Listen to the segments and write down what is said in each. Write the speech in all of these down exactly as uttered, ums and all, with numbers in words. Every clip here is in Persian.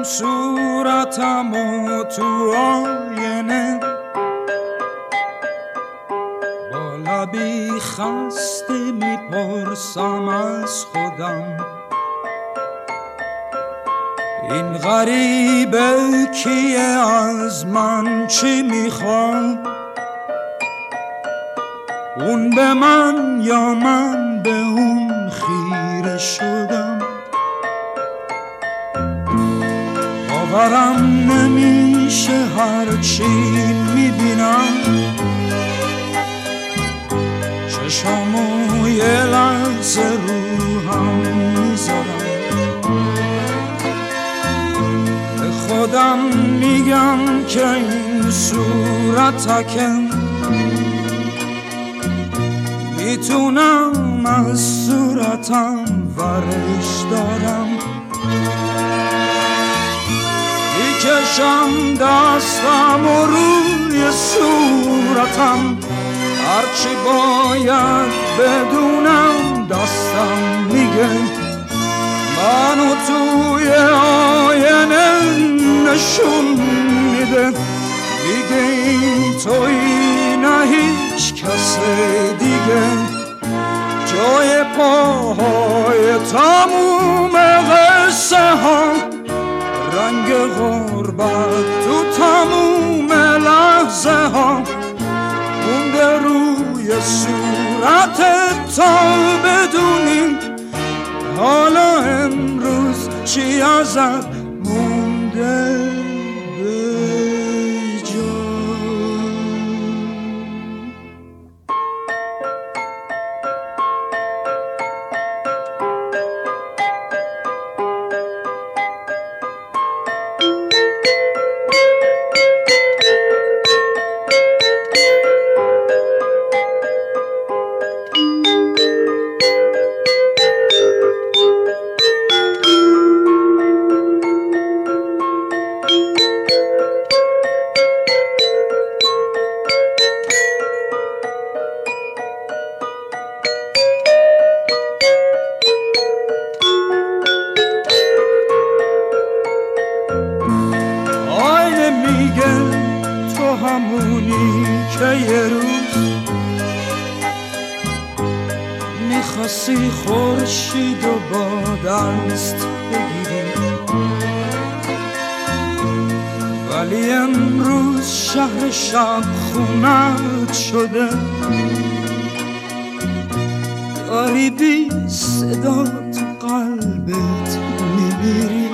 صورتم و تو آینه با لبی خسته میپرسم از خودم این غریبه کیه، از من چی میخواد؟ اون به من یا من به اون خیره شدم. باورم نمیشه هرچی میبینم، چشامو یه لحظه رو هم میذارم، به خودم میگم که این صورتکم میتونم از صورتم ورش دارم، میکشم دستم و روی صورتم، هرچی باید بدونم دستم میگه منو توی آینه نشون میده، میگه این تویی نه هیچ کس دیگه، جای پاهای تموم قصه ها، رنگ غربت تو تموم لحظه ها، مونده روی صورتت تا بدونی حالا امروز چی ازت مونده به جا. همونی که یه روز میخواستی خورشید و با دست بگیری، ولی امروز شهر شب خونت شده، داری بی صدا تو قلبت میمیری،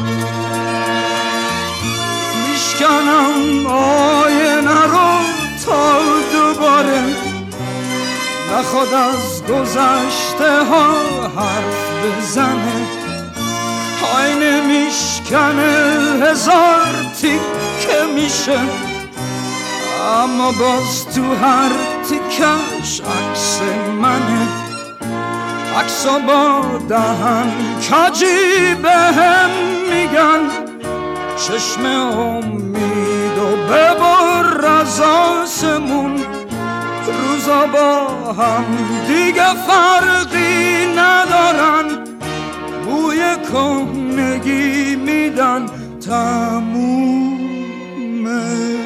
میشکنم آینه رو تا دوباره نخواد از گذشته ها حرف بزنه، آینه میشکنه هزار تیکه میشه، اما باز تو هر تیکش عکس منه، عکسا با دهن کجی به هم میگن چشم امید و ببر از آسمون، روزا با هم دیگه فرقی ندارن، بوی کهنگی میدن تمومه.